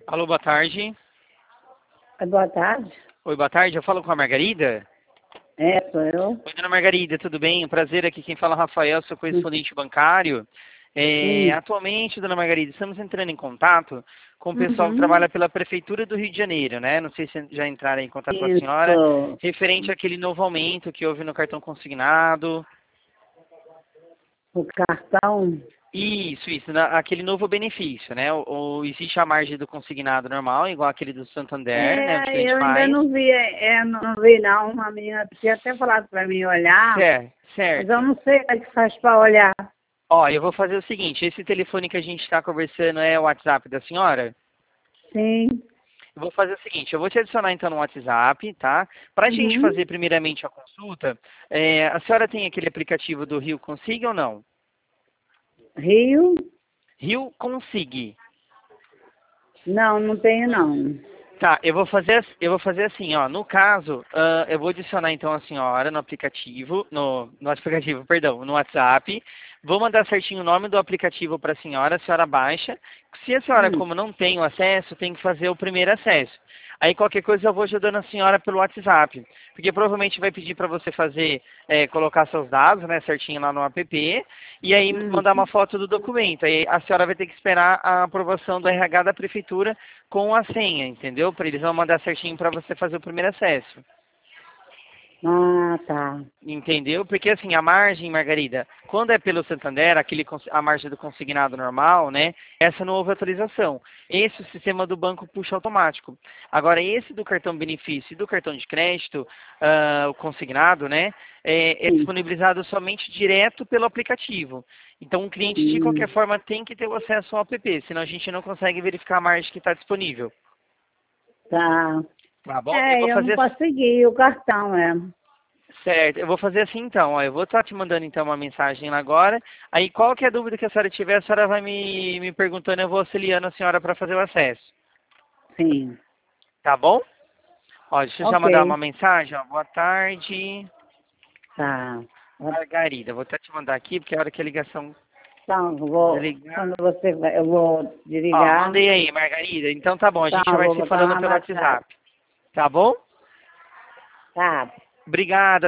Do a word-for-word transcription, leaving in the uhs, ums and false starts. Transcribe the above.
Alô, boa tarde. Boa tarde. Oi, boa tarde. Eu falo com a Margarida? É, sou eu. Oi, dona Margarida, tudo bem? Um prazer aqui. Quem fala é Rafael, sou correspondente bancário. É, Hum. atualmente, dona Margarida, estamos entrando em contato com o pessoal que Uhum. trabalha pela Prefeitura do Rio de Janeiro, né? Não sei se já entraram em contato com a senhora, Isso. referente àquele novo aumento que houve no cartão consignado. O cartão. Isso, isso, na- aquele novo benefício, né? Ou, ou existe a margem do consignado normal, igual aquele do Santander, né? De É, cliente eu ainda mais. não vi, é, não vi não. Uma menina tinha até falado para mim olhar, Certo, mas eu certo. não sei como é que faz para olhar. Ó, eu vou fazer o seguinte, esse telefone que a gente está conversando é o WhatsApp da senhora? Sim. Eu vou fazer o seguinte, eu vou te adicionar então no WhatsApp, tá? Para a gente Uhum. fazer primeiramente a consulta, é, a senhora tem aquele aplicativo do Rio Consigue ou não? Rio? Rio Consigue. Não, não tenho não. Tá, eu vou fazer, ass- eu vou fazer assim, ó. No caso, ah, eu vou adicionar então a senhora no aplicativo, no, no aplicativo, perdão, no WhatsApp. Vou mandar certinho o nome do aplicativo para a senhora, a senhora baixa. Se a senhora, Hum. como não tem o acesso, tem que fazer o primeiro acesso. Aí qualquer coisa eu vou ajudando a senhora pelo WhatsApp, porque provavelmente vai pedir para você fazer, eh, colocar seus dados, né, certinho lá no app, e aí Hum. mandar uma foto do documento. Aí a senhora vai ter que esperar a aprovação do R H da prefeitura com a senha, entendeu? Para eles vão mandar certinho para você fazer o primeiro acesso. Ah, tá. Entendeu? Porque assim, a margem, Margarida, quando é pelo Santander, aquele, cons- a margem do consignado normal, né? Essa não houve atualização. Esse o sistema do banco puxa automático. Agora, esse do cartão benefício e do cartão de crédito, ah, o consignado, né? É, é Sim. disponibilizado somente direto pelo aplicativo. Então, o cliente, de Hum. qualquer forma, tem que ter o acesso ao app, senão a gente não consegue verificar a margem que está disponível. Tá. Tá bom? Eu É, vou eu não fazer consegui o cartão, é. Certo, eu vou fazer assim então, ó, eu vou estar te mandando então uma mensagem lá agora, aí qualquer dúvida que a senhora tiver, a senhora vai me, me perguntando, eu vou auxiliando a senhora para fazer o acesso, Sim. tá bom? Ó, deixa eu já mandar Ok. uma mensagem, ó, boa tarde, Tá. Margarida, vou até te mandar aqui, porque a hora que a ligação Então, eu vou, desligar... quando você vai, eu vou Ó, desligar. mandei aí, Margarida, então tá bom, a Então, gente eu vai vou se botar falando lá no pelo WhatsApp. WhatsApp, tá bom? Tá. Obrigada.